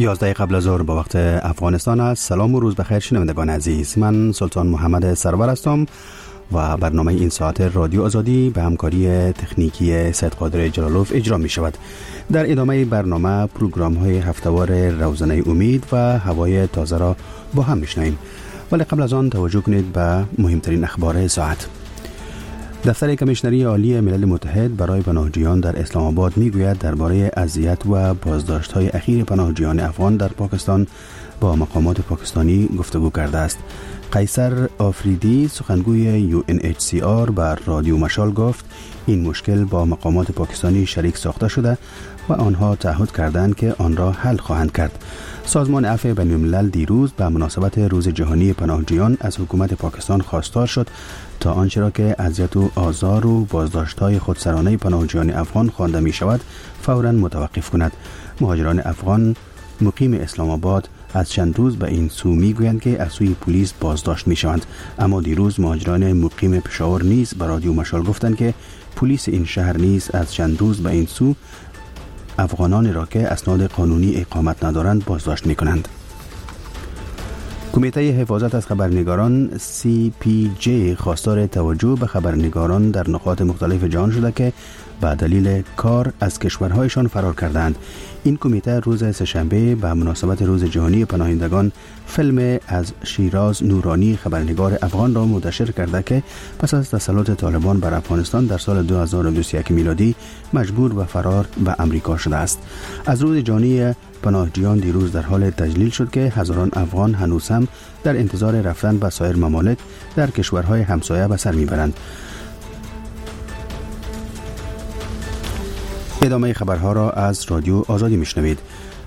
11 قبل از ظهر به وقت افغانستان است. سلام و روز بخیر شنوندگان عزیز. من سلطان محمد سرور هستم و برنامه این ساعت رادیو آزادی به همکاری تکنیکی سید قادر جلالوف اجرا می شود. در ادامه برنامه پروگرام های هفتهوار روزنه امید و هوای تازه را با هم میشنویم، ولی قبل از آن توجه کنید به مهمترین اخبار ساعت. دفتر کمیشنری عالی ملل متحد برای پناهجویان در اسلام آباد میگوید درباره اذیت و بازداشت‌های اخیر پناهجویان افغان در پاکستان با مقامات پاکستانی گفتگو کرده است. قیصر آفریدی سخنگوی UNHCR بر رادیو مشال گفت این مشکل با مقامات پاکستانی شریک ساخته شده و آنها تعهد کردند که آن را حل خواهند کرد. سازمان عفو بین‌الملل دیروز به مناسبت روز جهانی پناهجویان از حکومت پاکستان خواستار شد تا آنچه را که اذیت و آزار و بازداشت‌های خودسرانه پناهجویان افغان خوانده می شود فوراً متوقف کند. مهاجران افغان مقیم اسلام آباد از چند روز به این سو میگویند که از سوی پلیس بازداشت می شوند، اما دیروز مهاجران مقیم پشاور نیز به رادیو مشال گفتند که پلیس این شهر نیز از چند روز به این سو افغانان را که اسناد قانونی اقامت ندارند بازداشت می کنند. کمیته حفاظت از خبرنگاران CPJ خواستار توجه به خبرنگاران در نقاط مختلف جهان شده که به دلیل کار از کشورهایشان فرار کردند. این کمیته روز سه‌شنبه به مناسبت روز جهانی پناهندگان فیلم از شیراز نورانی خبرنگار افغان را منتشر کرده که پس از تسلط طالبان بر افغانستان در سال 2021 میلادی مجبور به فرار به امریکا شده است. از روز جهانی پناهجویان دیروز در حال تجلیل شد که هزاران افغان هنوز هم در انتظار رفتن به سایر ممالک در کشورهای همسایه به سر میبرند. ادامه خبرها را از رادیو آزادی میشنوید.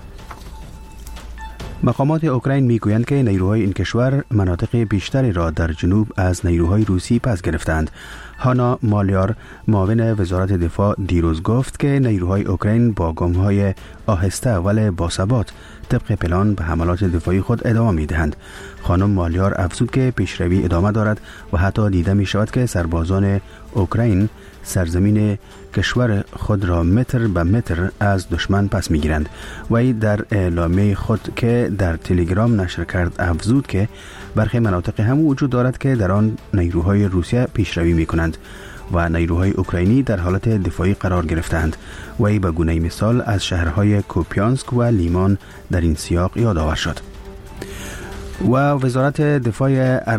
مقامات اوکراین میگویند که نیروهای این کشور مناطق بیشتری را در جنوب از نیروهای روسی پس گرفتند. هانا مالیار معاون وزارت دفاع دیروز گفت که نیروهای اوکراین با گام‌های آهسته ولی با ثبات طبق پلان به حملات دفاعی خود ادامه می‌دهند. خانم مالیار افزود که پیشروی ادامه دارد و حتی دیده می‌شود که سربازان اوکراین سرزمین کشور خود را متر به متر از دشمن پس می‌گیرند. وی در اعلامیه خود که در تلگرام نشر کرد افزود که برخی مناطق هم وجود دارد که در آن نیروهای روسیه پیشروی می‌کنند و نیروهای اوکراینی در حالت دفاعی قرار گرفتند. وی به گونه مثال از شهرهای کوپیانسک و لیمان در این سیاق یادآور شد. و وزارت دفاع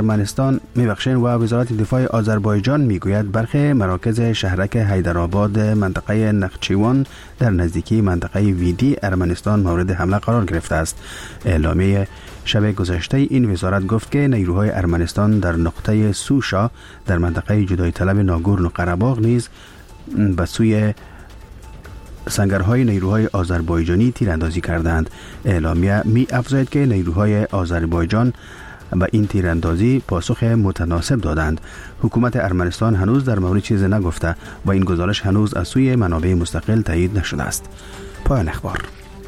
آذربایجان میگوید برخی مراکز شهرک حیدرآباد منطقه نخچیوان در نزدیکی منطقه ویدی ارمنستان مورد حمله قرار گرفته است. اعلامیه شب گذشته این وزارت گفت که نیروهای ارمنستان در نقطه سوشا در منطقه جدای طلب ناگورنو قره‌باغ نیز به سوی سنگرهای نیروهای آذربایجانی تیراندازی کردند. اعلامیه می افزاید که نیروهای آذربایجان به این تیراندازی پاسخ متناسب دادند. حکومت ارمنستان هنوز در مورد چیزی نگفته و این گزارش هنوز از سوی منابع مستقل تایید نشده است. پایان اخبار.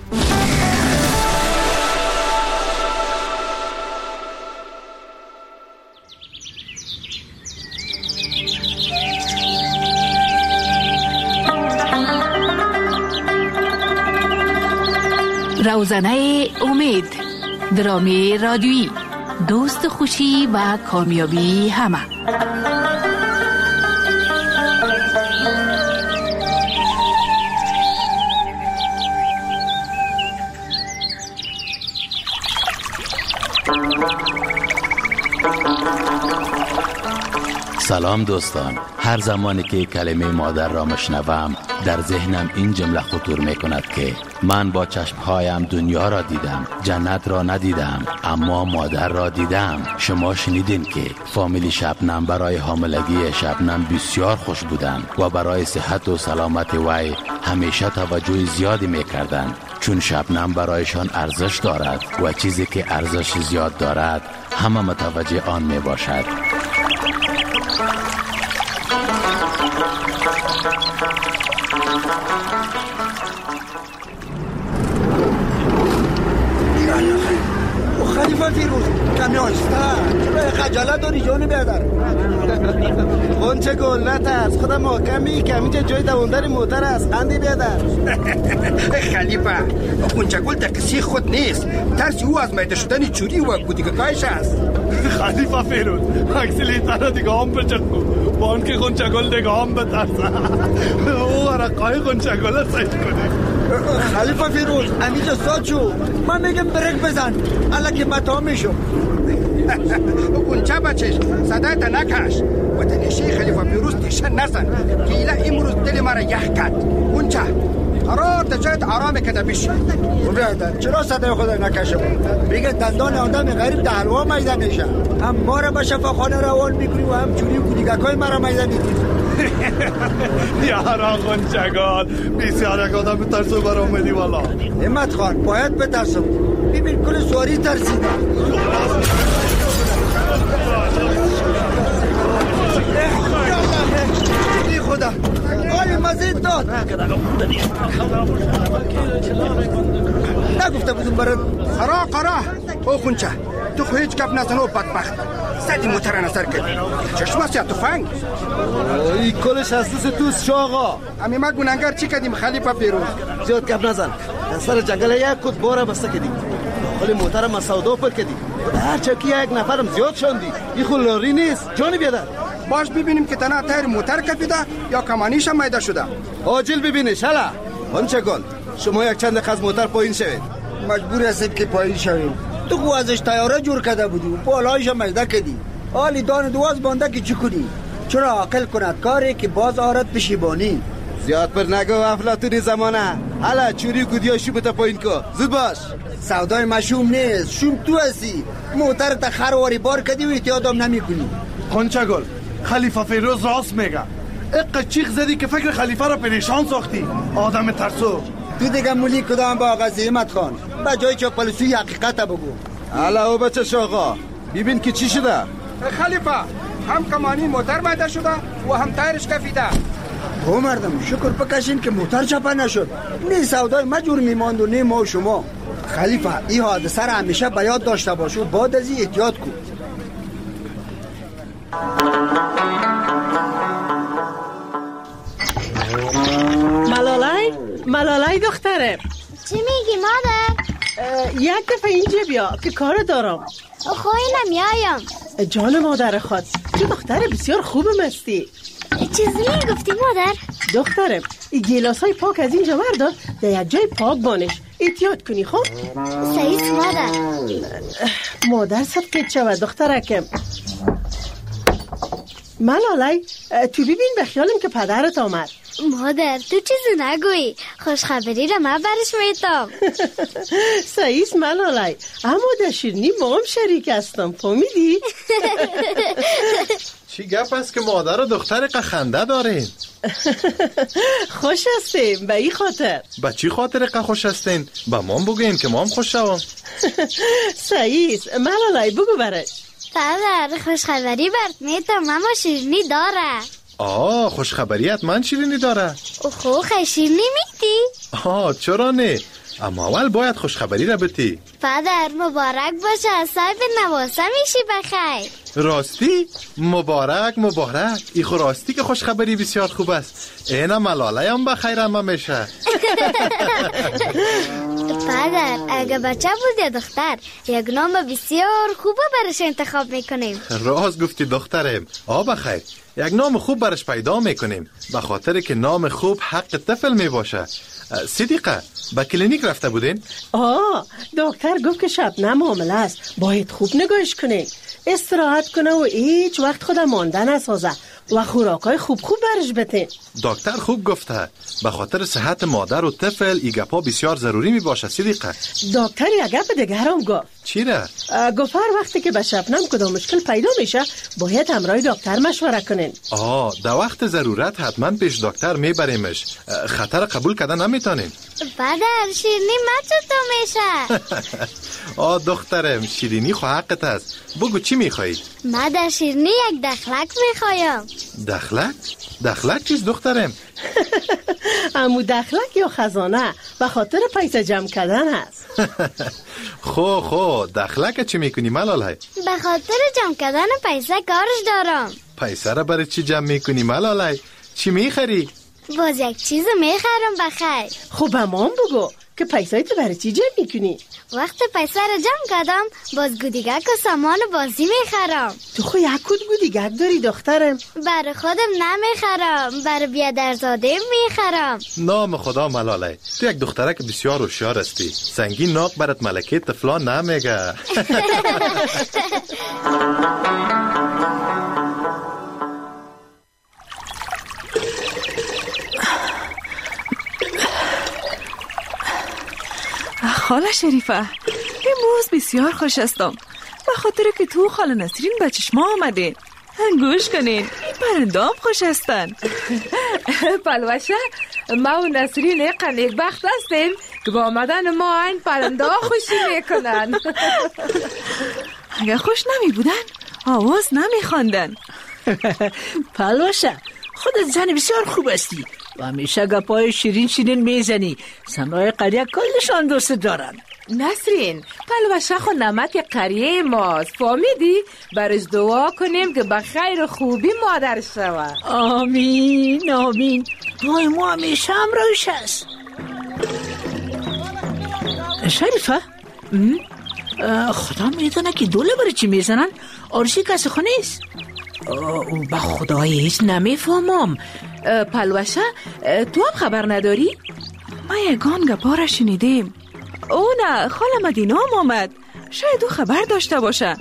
روزنه امید، درامی رادیویی، دوست خوشی و کامیابی همه. سلام دوستان، هر زمانی که کلمه مادر را مشنوم در ذهنم این جمله خطور می کند که من با چشمهایم دنیا را دیدم، جنت را ندیدم اما مادر را دیدم. شما شنیدین که فامیل شبنم برای حاملگی شبنم بسیار خوش بودند و برای صحت و سلامت وی همیشه توجه زیادی می کردند، چون شبنم برایشان ارزش دارد و چیزی که ارزش زیاد دارد همه متوجه آن می باشد. خلیفه فیروز کمی آهسته، چرا خجالت داری جان بیادر؟ غنچه گل نترس، خودم محکمی که همینجا جای دووندر موتر است. خندی بیادر. خلیفه غنچه گل در کسی خود نیست، ترسی او از میده شدن چوری و گودیگاهش است. خلیفه فیروز اکسیلیتر را دیگه هم بچکو با آن که غنچه گل دیگه هم بترسه. او ورقای غنچه گل را سید کنه. خلیفه فیروز همینجا ساد شو، من میگم برک بزن الا که متا میشم. غنچه بچش صدایت نکش و تنشی خلیفه فیروز تیشه نزن که ایله امروز دل مرا یخ کرد. غنچه قرار تا جایت آرام کده بشی. بیادر چرا صدای خود نکشم؟ میگه دندان آدم غریب در حلوا میده میشه، هم ما را به شفاخانه روان میکنی و هم چوری و گودیگاکای مرا میده میدید. یارا غنچگال بسیار یک آدم ترسو بر آمدی والا. همت خان باید بترسم، ببین کل سواری ترسیده. ای خدا آلی مزید داد. نگفته بودم برد. قرا او غنچه تو خو هیچ گپ نزن و بدبخت زدی موتر نظر کردی. چشم است یا تفنگ؟ ای کلش هستوس توست شو آقا. امی ما گناهگار چی کردیم خلیفه فیروز؟ زیاد گپ نزن، سر جنگل یک کت باره بسته کردی، ولی موتر ما سودا پر کردی، هر چکی یک نفرم زیاد شاندی. این خود لاری نیست جانی بیادر. باش ببینیم که تنها تایر موتر کپیده یا کمانیش هم میده شده. عاجل ببینش. هلا غنچه گل شما یک چند دقیقه از موتر پایین شوید. مجبور هستیم که پایین شویم. تو خو ازش تیاره جور کرده بودی و بالایش هم میده کردی، حالی دان دواز بانده که چی کنی؟ چرا عاقل کند کاری که باز آرد پشیبانی. زیاد پر نگو افلاطونی زمانه. هلا چوری گودیا شوبتا پایین کو زود باش. سودای مشوم نیست، شوم تو هستی. موتر تا خرواری بار کردی و احتیاطم نمی کنی. غنچه گل خلیفه فیروز راست میگه. اقا چیخ زدی که فکر خلیفه را پریشان ساختی. آدم ترسو. تو دیگه مولی کدام با آقا زیمت خان با جای چاپلوسی حقیقت بگو. هلا او بچه آقا ببین که چی شده. خلیفه هم کمانی موتر میده شده و هم تایرش کفیده. او مردم شکر بکشین که موتر چپا نشد. نی سودای مجور میماند و نی ما و شما. خلیفه این حادثه را همیشه به یاد داشته باش و بعد از این احتیاط کن. ملالای دختره چی میگی مادر؟ یک دفعه اینجا بیا که کار دارم. خواهی نمیایم. جان مادر خود تو دختر بسیار خوبم هستی. چیزی میگفتی مادر؟ دخترم این گیلاس های پاک از اینجا بردار در یک جای پاک بانش احتیاط کنی. خب سعیس مادر. مادر صدقت شود دخترکم. ملالای تو ببین به خیالم که پدرت آمد. مادر تو چیزی نگویی، خوشخبری را من برش میتام. سعیس ملالای اما در شیرنی ما هم شریک هستم فهمیدی؟ چی گپ است که مادر و دختر خنده دارین؟ خوش هستیم به این خاطر. به چی خاطر خوش هستین؟ به ما بگوین که ما هم خوش شوم. سعیس ملالای بگو برش. پدر خوشخبری برد میتام اما شیرنی داره. خوشخبریت من شیرینی داره. خیلی شیرنی میدی؟ چرا نه؟ اما اول باید خوشخبری را بتی. پدر مبارک باشه، صاحب نواسه میشی بخیر. راستی؟ مبارک. ای خو راستی که خوشخبری بسیار خوب است. اینا ملاله هم بخیر هم میشه. پدر اگه بچه بود یا دختر یک نام بسیار خوبه برش انتخاب میکنیم. راست گفتی دخترم. بخیر یک نام خوب برش پیدا میکنیم، به خاطر که نام خوب حق طفل میباشه. صدیقه به کلینیک رفته بودین؟ دکتر گفت که شبنم حامله است، باید خوب نگاهش کنین، استراحت کنه و هیچ وقت خودم مانده نسازه و خوراکای خوب برش بتین. دکتر خوب گفته، به خاطر صحت مادر و طفل این گپا بسیار ضروری می باشه. صدیقه دکتر یک گپ دیگه هم گفت. چی را؟ گفت هر وقتی که به شبنم کدام مشکل پیدا میشه باید همراه دکتر مشوره کنین. در وقت ضرورت حتما پیش دکتر میبریمش، خطر قبول کردن نمیتونین. پدر شیرینی مچه تو میشه. دخترم شیرینی خو حقت است، بگو چی میخوایی؟ من در شیرینی یک دخلک میخوایم. دخلک؟ دخلک چیست دخترم؟ امو دخلک یا خزانه به خاطر پیسه جمع کردن هست. خو دخلک چی میکنی ملالای؟ به خاطر جمع کردن پیسه کارش دارم. پیسه را برای چی جمع میکنی ملالای؟ چی میخری؟ باز یک چیز میخرم بخیر. خب امان بگو که پیسه تو برای چی جمع میکنی؟ وقتی پیسه را جمع کردم باز گودیگک و سامان بازی میخرم. تو خو یک کود گودیگک داری دخترم؟ برای خودم نمیخرم، برای بیادرزاده میخرم. نام خدا ملالای، تو یک دخترک بسیار هوشیار هستی. سنگین ناق برات ملکه طفلان نمیگه. خاله شریفه امروز بسیار خوش هستم به خاطر که تو خاله نسرین به چشما آمده. گوش کنین پرندام خوش هستن. پلوشه ما و نسرین قنیق بخت هستیم که با آمدن ما این پرنده خوشی میکنن. اگر خوش نمی بودن آواز نمی خواندن. پلوشه خودت زن بسیار خوب هستی و همیشه گپای شیرین میزنی. زنای قریه کلشان دوست دارن. نسرین پلوشه خو نمک قریه ماست، فهمیدی؟ برش دعا کنیم که به خیر و خوبی مادر شود. آمین آمین. دعای ما همیشه همراهش هست. شریفه خدا میدونه که دوله برای چی میزنن؟ آرسی کسی خو نیست؟ به خدای هیچ نمیفهمم. پلوشه تو هم خبر نداری؟ ما یگان گپا را شنیدیم. او نه خاله مدینه هم آمد، شاید او خبر داشته باشه.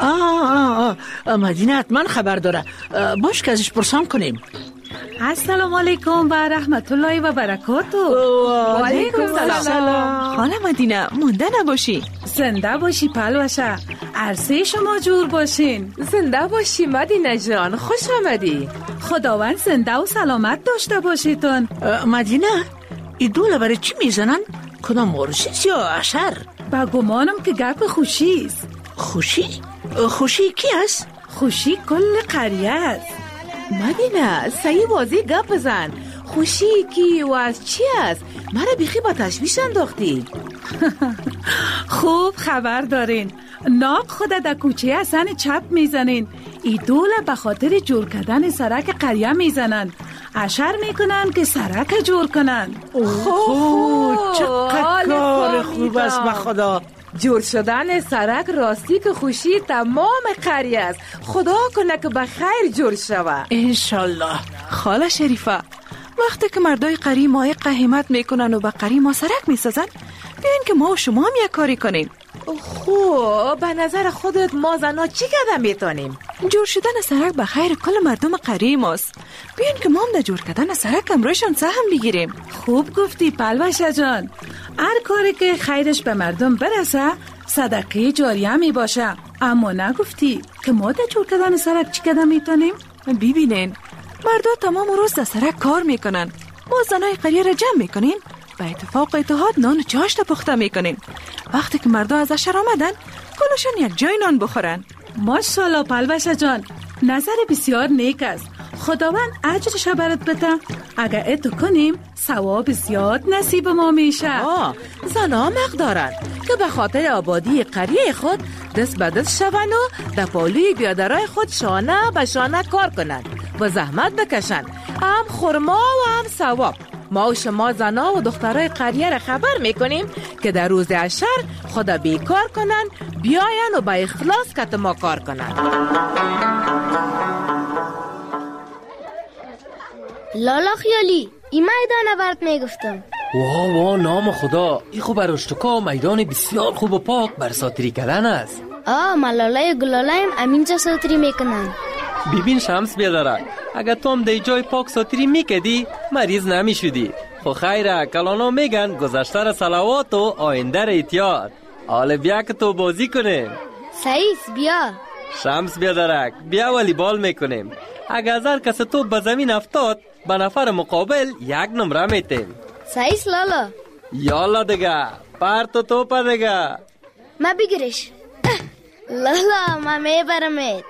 مدینه حتما خبر داره. باش که ازش پرسان کنیم. السلام علیکم و رحمت الله و برکاته. و علیکم السلام. خاله مدینه مونده نباشی. زنده باشی پلوشه، عرصه شما جور باشین. زنده باشی مدینه جان، خوش آمدی. خداوند زنده و سلامت داشته باشیتون. مدینه ای دوله برای چی میزنن؟ کدام مورسیس یا اشر؟ با گمانم که گپ خوشیست. خوشی کی هست؟ خوشی کل قریه است. مدینه صحیح بازی گپ بزن. خوشی کی و از چی است؟ مرا بیخی با تشویش انداختی. خوب خبر دارین. ناق خود در کوچه حسن چپ میزنین. ای دوله به خاطر جور کردن سرک قریه میزنن. اشر میکنن که سرک جور کنن. چقدر کار خوب است به خدا. جور شدن سرک راستی که خوشی تمام قریه است. خدا کنه که به خیر جور شود انشالله. خاله شریفه وقتی که مردای قریه ماه قهیمت میکنن و به قریه ما سرک میسازن، بیاین که ما و شما هم یک کاری کنیم. خوب به نظر خودت ما زنا چی کردن میتونیم؟ جور شدن سرک به خیر کل مردم قریه ماست. بیاین که ما هم در جور کردن سرک امروشان سهم بگیریم. خوب گفتی پلوشه جان. هر کاری که خیرش به مردم برسه صدقه جاریه می باشه. اما نگفتی که ما در جور کردن سرک چی کردن میتونیم؟ ببینین مردا تمام روز در سرک کار میکنن. ما زنای قریه را جمع میکنیم، به اتفاق اتحاد نان و چاشت پخته میکنیم. وقتی که مردا از اشر آمدن کلشان یک جای نان بخورن. ماشاءالله پلوشه جان، نظر بسیار نیک است. خداوند اجرش برات بده. اگر اتو کنیم ثواب زیاد نصیب ما میشه. زنا حق دارن که به خاطر آبادی قریه خود دست به دست شون و در پالوی بیادرای خود شانه به شانه کار کنن و زحمت بکشن، هم خورما و هم ثواب. ما و شما زنا و دخترای قریه را خبر میکنیم که در روز اشر خدا بیکار کنن، بیاین و با اخلاص کت ما کار کنن. لالا خیالی این میدان برات میگفتم. واه نام خدا، این خوب براشتکا میدان بسیار خوب و پاک بر ساتری کردن است. ملالای گلالای امینجا ساتری میکنن. ببین شمس بیادره، اگر تو هم دی جای پاک ساتری میکدی مریض نمیشدی. خو خیره کلانا میگن گذشته را صلوات و آینده را احتیاط. حالا بیا که تو بازی کنیم. سعیس بیا. شمس بیادرک بیا والیبال میکنیم. اگر هر کس تو به زمین افتاد به نفر مقابل یک نمره میتیم. سعیس لالا. یالا دیگه پرتو توپا دیگه. ما بگیرش. لالا ما میبرمت.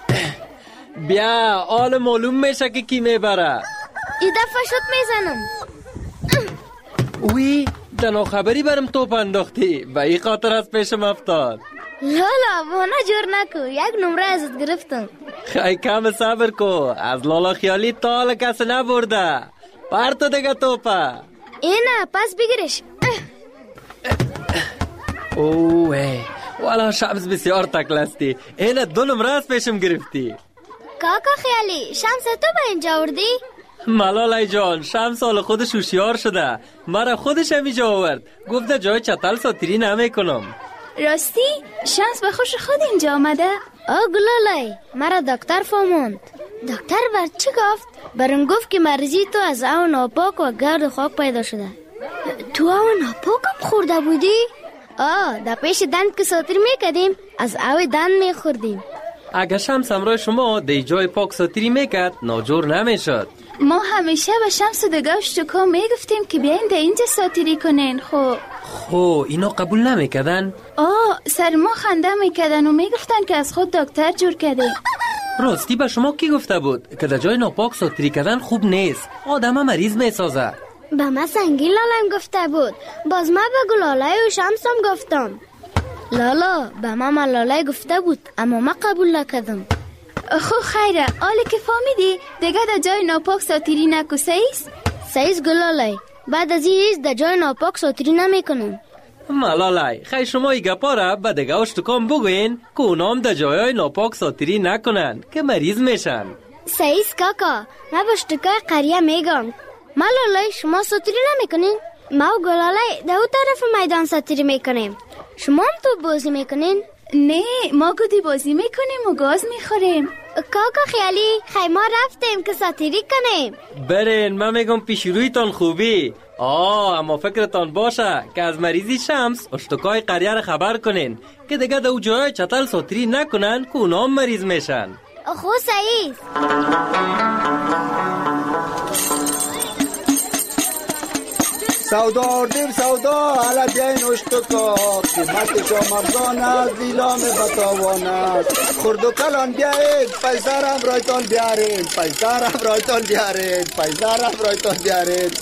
بیا آل معلوم میشه که کی میبره. ای دفعه شد میزنم. اوی تنها خبری برم توپ انداختی، به این خاطر از پیشم افتاد. لالا بانه جور نکو، یک نمره ازت گرفتم. خیلی کم صبر کو، از لالا خیالی تا حالا کس نبرده. پرتو دیگه توپه. اینه پس بگیرش. اوه والا شمس بسیار تکلستی. اینه 2 نمره از پیشم گرفتی. کاکا خیالی شمس تو به اینجا آوردی؟ ملالای جان، شمس حال خودش هوشیار شده، مرا خودش همیجا آورد، گفته جای چتل ساتیری نمیکنم. راستی؟ شمس به خوش خود اینجا آمده؟ گلالای مرا دکتر فهموند. دکتر بر چی گفت؟ برم گفت که مرضی تو از آب ناپاک و گرد و خاک پیدا شده. تو آب ناپاکم خورده بودی؟ در پیش دند که ساتیر میکردیم از آب دند میخوردیم. اگه شمس همراه شما دی جای پاک ساتیری میکرد ناجور نمیشد. ما همیشه به شمس و دگه اشتکا میگفتیم که بیاین در اینجا ساتیری کنین. خو اینا قبول نمیکردن؟ سر ما خنده میکردن و میگفتن که از خود دکتر جور کرده. راستی به شما کی گفته بود که در جای ناپاک ساتیری کردن خوب نیست، آدم مریض میسازه؟ به من سنگین لالم گفته بود، باز من به گلالای و شمسم گفتم. لالا به من لالای گفته بود اما من قبول نکردم. خو خیره، حالی که فهمیدی دیگه در جای ناپاک ساتیری نکو. سیز گلالای، بعد از این در جای ناپاک ساتیری نمیکنم. ملالای خیلی شما ای گپا را به دیگه اشتکام بگوین که اونام در جای ناپاک ساتیری نکنن که مریض میشن. سیز کاکا، من به اشتکای قریه میگم. ملالای شما ساتیری نمیکنین؟ ما و گلالای در او طرف میدان ساتیری میکنیم. شما هم تو بازی میکنین؟ نه، ما گودی بازی میکنیم و گاز میخوریم. کاکا خیالی خیلی ما رفتیم که ساتیری کنیم. برین، من میگم پیش رویتان خوبی. اما فکرتان باشه که از مریضی شمس اشتکای قریه را خبر کنین که دیگه در او جای چتل ساتیری نکنن که اونا هم مریض میشن. خو سعید سودا آردیم سودا، حالا بیاین اشتکا، قیمت شما افزان است، لیلام بتاوان است. خرد و کلان بیایید، پیسرم رایتان بیارید، پیسرم رایتان بیارید، پیسرم رایتان بیارید.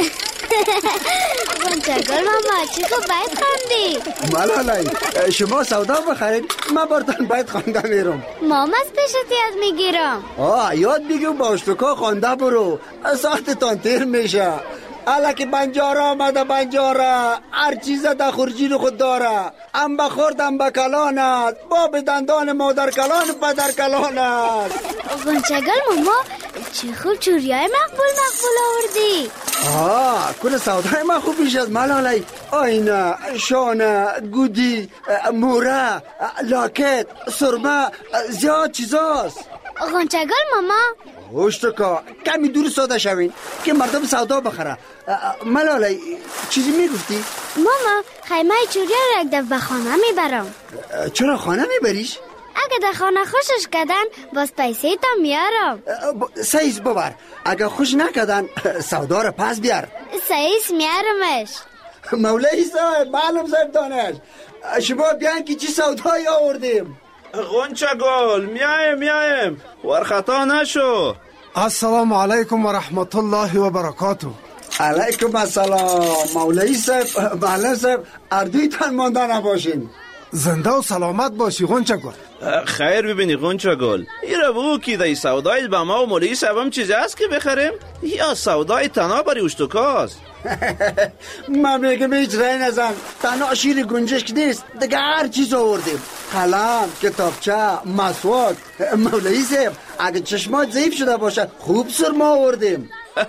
گنچگل ماما چی خوب باید خواندی؟ ملالای شما سودا بخرید، من برتان باید خوانده میرم. مام از پیشت یاد میگیرم. یاد بگیم با اشتکا خوانده برو، ساعتتان تیر میشه. حالا که بنجاره آمده بنجاره، هر چیز در خورجین خود داره. ام بخورد ام بکلان است، باب دندان مادر کلان پدر کلان است. گنچگل ماما چه خوب چوریای مقبول آوردی. کل سودای من خوب بیش از ملالای. آینه، شانه، گودی، موره، لاکت، سرمه، زیاد چیزاست. گنچگل ماما اشتکا کمی دور ساده شوین که مردم سودا بخره. ملالای چیزی میگفتی؟ ماما خیمه چوری را یک دفعه خانه میبرم. چرا خانه میبریش؟ اگه در خانه خوشش کردن باز پیسه تا میارم. سیز ببر، اگه خوش نکردن سودا را پس بیار. سیز میارمش. مولای صاحب، معلوم صاحب دانش، شما بیان که چی سودایی آوردیم. غنچه گل میایم ورخطا نشو. السلام علیکم و رحمت الله و برکاته. علیکم السلام. مولای صاحب، معلم صاحب، اردویتان مانده نباشین. زنده و سلامت باشی غنچه گل. خیر ببینی غنچه گل، ایره بگو که دی سودای به ما و مولای صاحب هم چیزی هست که بخریم یا سودای تنها بری اشتکاست؟ من میگم هیچ رای نزن، تنها شیر گنجشک نیست، دیگه هر چیز آوردیم. قلم، کتابچه، مسواک. مولای صاحب اگه چشمات ضعیف شده باشه خوب سرما آوردیم.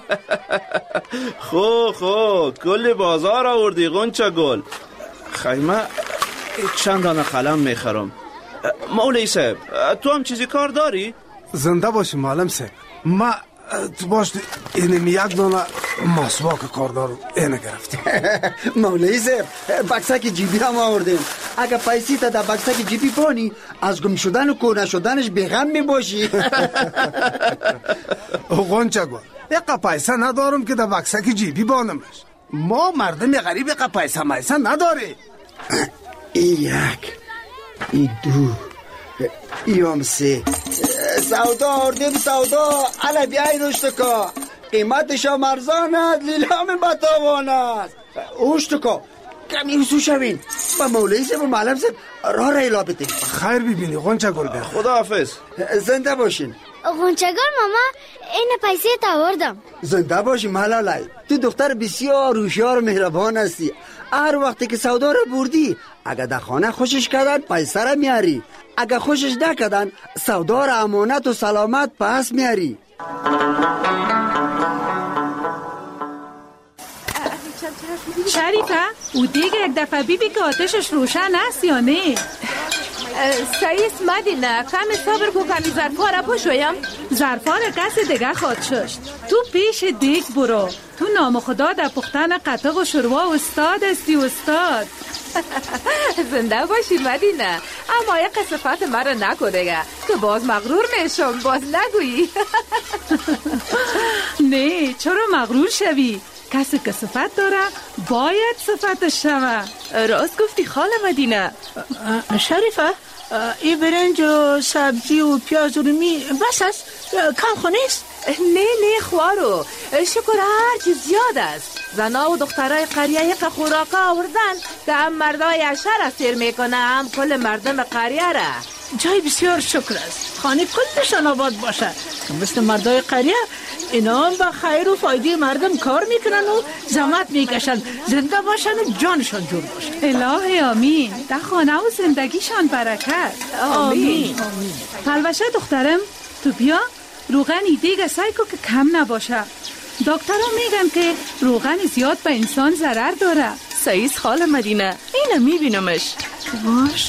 خو کل بازار آوردی غنچه گل. خیمه چند دانه قلم میخرم. مولای صاحب تو هم چیزی کار داری؟ زنده باشی معلم صاحب. ما تو باش اینم یک دانه مسواک کار دارم، اینه گرفتیم. مولای صاحب بکسک جیبی هم آوردیم. اگه پیسی تا در بکسک جیبی بانی از گم شدن و کونه شدنش بیغم می باشی. غنچه گل یقا پیسه ندارم که در بکسک جیبی بانمش. ما مردم غریب یقا پیسه میسه نداره. این یک، این دو، این سه. سودا آوردیم سودا، حالا بیاین اشتکا، قیمتش هم ارزان است، لیلام بتاوان است. اوشتکا کمی حسو شوین با مولوی صاحب و معلم صاحب راه را الا بده. خیر ببینی غنچه گل بخیر. خداحافظ. زنده باشین. غنچه گل ماما این پیسه تاوردم. زنده باشی ملالای. تو دختر بسیار هوشیار و مهربان هستی. هر وقتی که سودا رو بردی اگه در خانه خوشش کردن پیسه را میاری، اگه خوشش نکردن سودا را امانت و سلامت پس میاری. شریفه او دیگه یک دفعه بیبی که آتشش روشن است یا نه؟ سعیس مدینه کمی صبر کو کمی ظرفا را پوشویم. ظرفا را کسی دیگه خواد ششت. تو پیش دیگ برو. تو نام خدا در پختن قطق و شوروا استاد استی استاد. زنده باشی مدینه، اما یک صفت مرا نکو دیگه که باز مغرور میشم. باز نگویی. نه چرا مغرور شوی؟ کسی که صفت داره باید صفتش شوه. راست گفتی خاله مدینه. شریفه این برنج و سبزی و پیاز و رومی بس است؟ کم خونیست؟ نه خوارو، شکر هر چیز زیاد است. زنا و دخترای قریه یک خوراکا آوردن که هم مردای عشر را سیر میکنه هم کل مردم قریه را. جای بسیار شکر است. خانه کلشان آباد باشه. مثل مردای قریه اینا هم با خیر و فایده مردم کار میکنن و زحمت میکشن. زنده باشن و جانشان جور باشه. الهی آمین. در خانه و زندگیشان برکت. آمین. پلوشه دخترم تو بیا روغن دیگه سعی کن که کم نباشه. دکترها میگن که روغن زیاد به انسان ضرر داره. سعیس خاله مدینه اینو میبینمش. باش.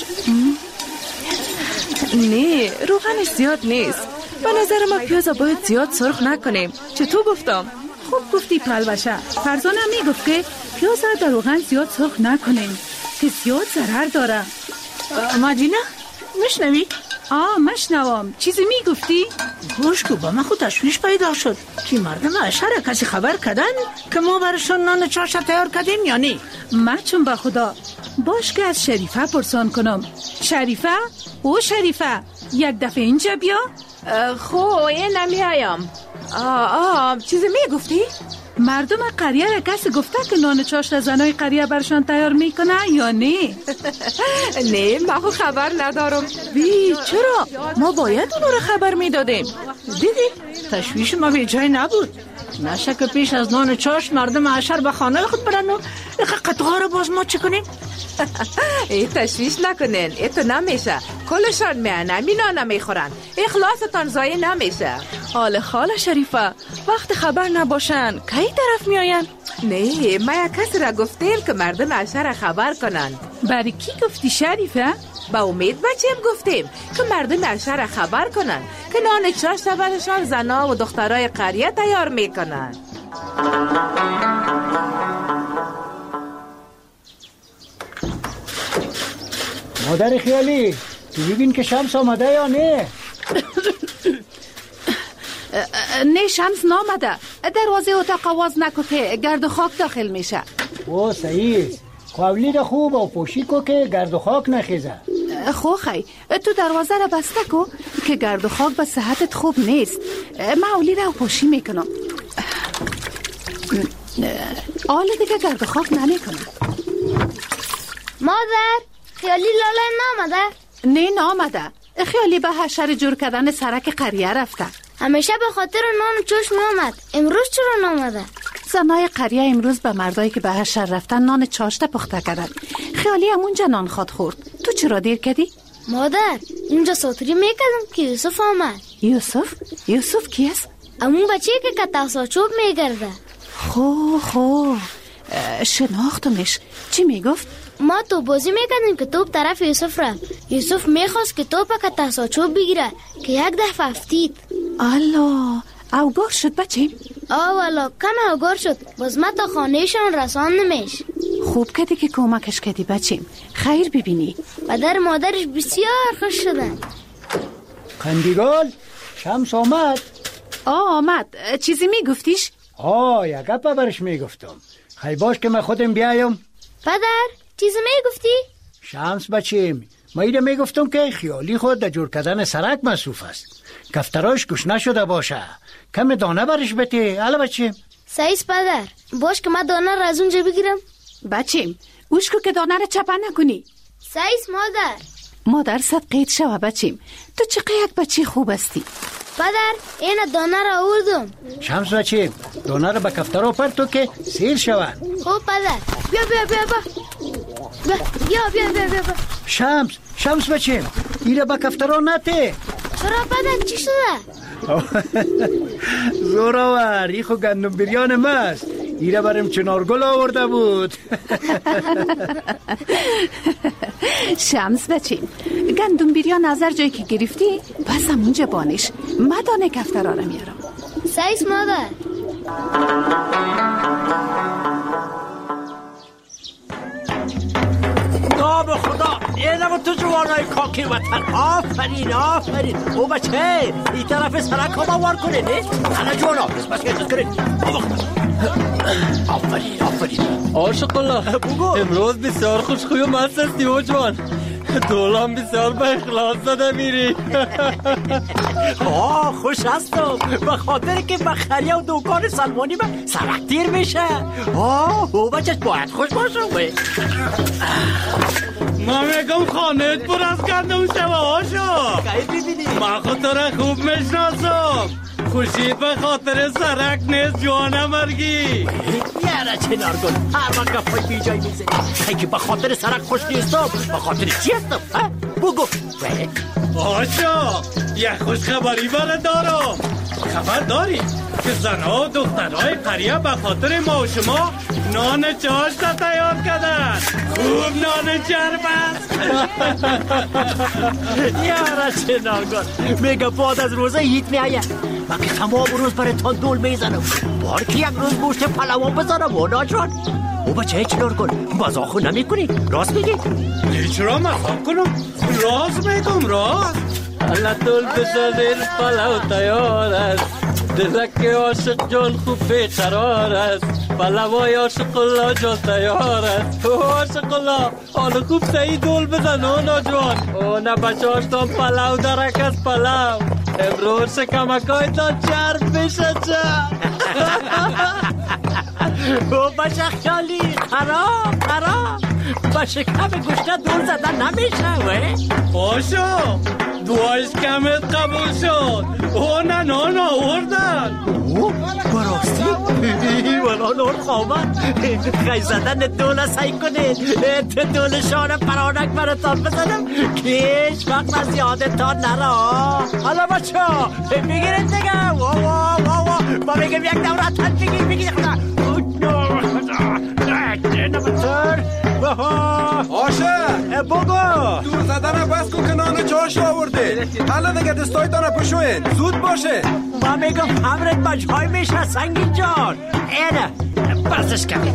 نه روغنش زیاد نیست. به نظر ما پیازا باید زیاد سرخ نکنیم. چطور گفتم؟ خوب گفتی پلوشه. فرزانم میگفت که پیازا در روغن زیاد سرخ نکنیم که زیاد ضرر داره. مدینه میشنوی؟ مشنوم. چیزی میگفتی؟ گوش کو با من خود تشویش پیدا شد که مردم اشهر کسی خبر کردن که ما برشان نان چاش تیار کردیم یا نه؟ من چون به خدا باش که از شریفه پرسان کنم. شریفه؟ او شریفه یک دفعه اینجا بیا. خو این نمیایم. چیزی میگفتی؟ مردم قریه را کسی گفته که نان چاش را زنای قریه برشان تیار میکنه یا نه؟ نه من خو خبر ندارم. چرا؟ ما باید اونو را خبر میدادیم. دیدی؟ تشویش ما به جای نبود. نشه که پیش از نان چاش مردم عشر به خانه خود برن و قطعه را باز ما چه کنیم؟ ای تشویش نکنین. ای تو نمیشه. کلشان میانه مینا نمیخورن. اخلاصتان زایی نمیشه. حال خاله شریفه وقت خبر نباشن کی طرف میاین؟ نه ما یک کسی را گفتیم که مردم عشر خبر کنن. برای کی گفتی شریفه؟ با امید بچیم گفتیم که مردم عشر خبر کنن که نان چاش برشان زنا و دخترای قریه تیار میکنن. مادر خیالی تو ببین که شمس آمده یا نه؟ نه شمس نامده. دروازه اتاق آواز نکو که گرد و خاک داخل میشه. او صحیح. قولی خوب و پوشی کو که گرد و خاک نخیزه. خی تو دروازه را بسته کو که گرد و خاک به صحتت خوب نیست. من اولی را پوشی میکنم. آله دیگه گرد و خاک نمیکنم. مادر خیالی لاله نامده؟ نه نامده. خیالی به حشر جور کردن سرک قریه رفته. همیشه به خاطر نان چشم آمد. امروز چرا نامده؟ زنای قریه امروز به مردایی که به حشر رفتن نان چاشته پخته کردن. خیالی همونجا نان خواد خورد. تو چرا دیر کردی؟ مادر اینجا ساتری میکردم که یوسف آمد. یوسف کی است؟ امون بچه که کتاسا چوب میگرده. خو شناختمش. چی میگفت؟ ما تو بازی میکردیم که توپ طرف یوسف رفت. یوسف میخواست که توپ کتاسا چوب بگیره که یک دفعه افتید. الله اوگار شد بچیم؟ والا کم اوگار شد. باز ما تا خانهشان رساندمش. خوب کردی که کمکش کردی بچیم. خیر ببینی. پدر مادرش بسیار خوش شدن. خندیگال شمس آمد. آمد. چیزی میگفتیش؟ یک گپ برش میگفتم. خیلی باش که من خودم بیایم. پدر چیزی میگفتی؟ شمس بچیم ما ایده میگفتم که خیالی خود در جور کردن سرک مصروف است. کفتراش گوش نشده باشه. کم دانه برش بده. الا بچیم سعیس پدر باش که من دانه را از اونجا بگیرم. بچیم اوشکو که دانه رو چپه نکنی. سایس مادر. مادر صدقیت شوه بچیم، تو چقدر یک بچی خوب هستی. پدر این دانه را آوردم. شمس بچیم دانه را به کفترا پرتو که سیر شوه. خوب پدر. بیا شمس بچیم ایره به کفترا نته. چرا پدر چی شده؟ زوراور ای خو گندم بریان ماست، ایره برم چنارگل آورده بود. شمس بچیم گندم بریان نظر جایی که گرفتی پس همونجا بانش مدانه کفترا را میارم. سایس مادر. نام خدا اینم تو جوانای کاکی وطن. آفرین او بچه این طرف سرک ها باور کنه نه؟ حالا جوانا بس که اجاز کنه. آفرین عاشق الله امروز بسیار خوشخوی و مست هستی او جوان. دولام بسیار به اخلاص زده میری. خوش هستم به خاطر که بخریه و دوکان سلمانی به سرک دیر میشه. او بچه باید خوش باشم. ما میگم خانهت پر از گندم شوه هاشو. من خود تو را خوب میشناسم. خوشید به خاطر سرک نیست جوانه مرگی. یاره چنار گل هر وقت گفای بی جای میزنی. خیلی به خاطر سرک خوش نیستم، به خاطر چی هستم؟ بگو. آشا یک خوش خبری برای دارم. خبر داری که زنها و دخترهای قریه به خاطر ما و شما نان چاشت تیار کردن. خوب نان چرب است. یاره چنار گل میگه بعد از روزه هیت میآید من که تمام روز برای تان دول میزنم. بار که یک روز گوشت پلوان بزنم و ناجران. او بچه چنار گل مزاخو نمی کنی؟ راست میگی؟ چرا مزاخ کنم؟ راست میگم راست. حالا دول بزنیر پلو تیار است. دلک عاشق جان خوب بیقرار است. پلوای عاشق الله جان تیار است. عاشق الله حالا خوب سعی دول بزن او ناجوان. او نه بچاشتم پلو درک از پلو. امروز شکمکای تا چرب بشه چه. او بچه خیالی خراب با شکم گوشته دور زدن نمیشه. آشو دوایش کمت قبول شد. او نه نان آوردن. او براستی ولا نور خوابن. خیلی زدن دوله سعی کنید تو دوله شانه پرانک براتان بزنم که هیچ وقت از یادتان نرا. حالا بچه بگیرید دیگه. ما بگیم یک دورتن بگیر خدا. آشه بگو دور زدن بس کن که نان چاش آورده. حالا دیگه دستایتان پشوین زود باشه. ما میگم همرت بجهای میشه سنگین جان. اینه بسش کنید.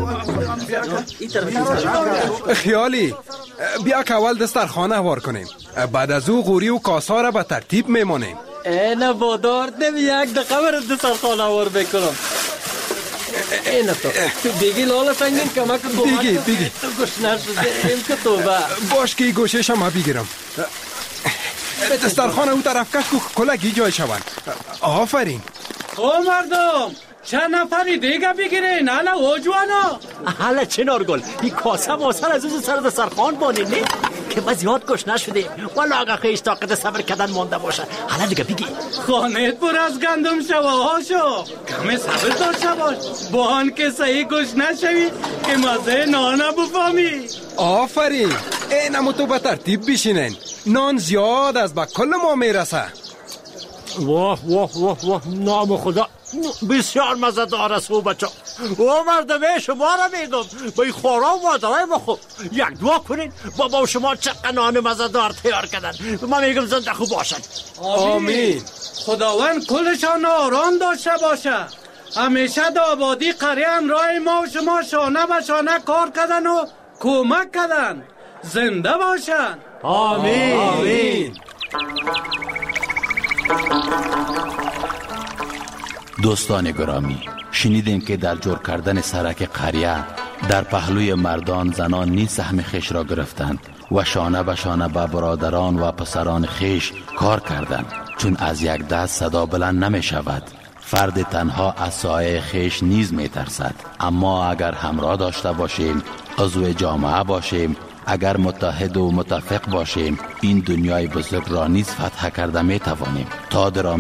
خیالی بیا که اول دستر خانه وار کنیم، بعد از او غوری و کاسا را به ترتیب میمانیم. اینه وادار نمی یک دقیقه برد دستر خانه وار بکنم. اینه تو بگی لالا سنگین کمک بگی تو گوشنر شده این که تو باش که گوشش هم بگیرم. دسترخانه او طرف کش که کلگی جای شوند. آفرین. مردم چند نفری دیگه بگیرین. حالا او جوانا حالا چنار گل این کاسه واسه از اوز سر دسترخوان بانین نه که ما زیاد گوش نشده والا اگه خیش طاقت صبر کردن مانده باشه. حالا دیگه بگی خانهت پر از گندم شوه هاشو. کمی صبر داشته باش با آن که صحیح گوش نشوی که مزه نانه بفهمی. آفرین. اینمو تو به ترتیب بشینین. نان زیاد از به کل ما میرسه. واه نام خدا بسیار مزه دار است او بچه. او مردمه شما را میگم با این خورا و مادرای ما خوب یک دعا کنین بابا شما چقدر نان مزه دار تیار کردن. ما میگم زنده خوب باشن. آمین. خداوند کلشان آرام داشته باشه. همیشه دا آبادی قریه همراه ما و شما شانه به شانه کار کردن و کمک کردن. زنده باشن. آمین. دوستان گرامی، شنیدیم که در جور کردن سرک قریه در پهلوی مردان زنان نیز سهم خیش را گرفتند و شانه به شانه به برادران و پسران خیش کار کردند، چون از یک دست صدا بلند نمی شود. فرد تنها از سایه خیش نیز می ترسد. اما اگر همراه داشته باشیم، عضو جامعه باشیم، اگر متحد و متفق باشیم، این دنیای بزرگ را نیز فتح کرده می توانیم. تا